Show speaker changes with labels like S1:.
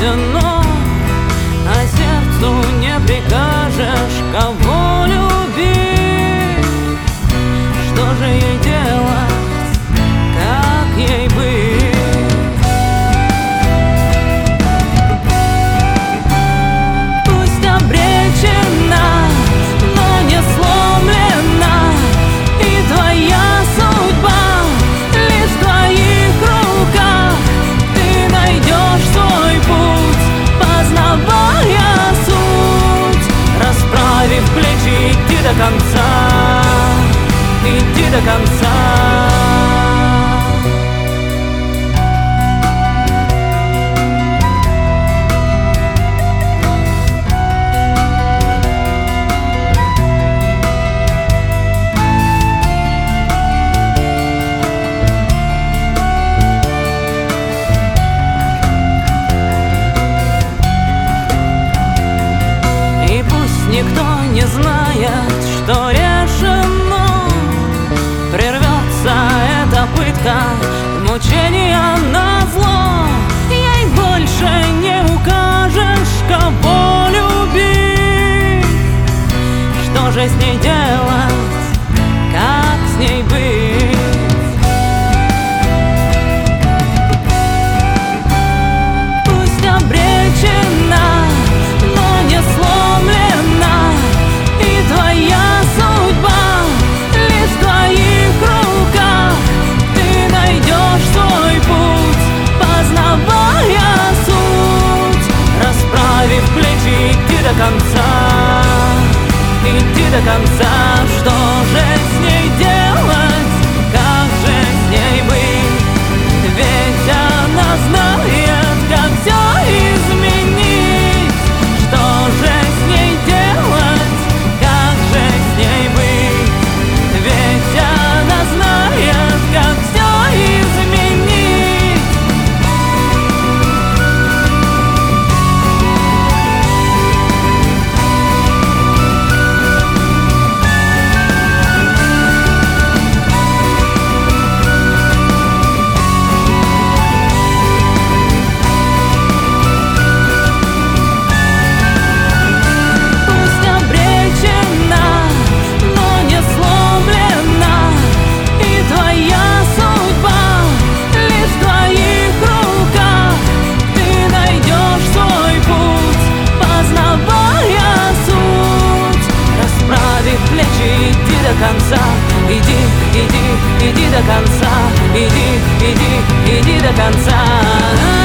S1: суждено, а сердцу не прикажешь, кого любить. Что же ей делать, как ей быть? Пусть обречена, но не сломлена, и твоя судьба лишь в твоих руках. Ты найдешь свой путь, познавая суть, расправив плечи, идти до конца, идти до конца. Никто не знает, что решено, прервется эта пытка, мучения назло. Ей больше не укажешь, кого любить. Что же с ней делать, как с ней быть? Пусть обречена, но не сломлена, и твоя судьба лишь в твоих руках. Ты найдешь свой путь, познавая суть, расправив плечи, идти до конца, идти до конца. Что же с ней делать, как же с ней быть? Ведь она знает, как все изменить. Что же с ней делать, как же с ней быть? Ведь она знает, как все изменить. Пусть обречена, но не сломлена, и твоя судьба лишь в твоих руках. Ты найдешь свой путь, познавая суть, расправив плечи, иди до конца. Иди, иди, иди до конца, иди, иди, иди до конца.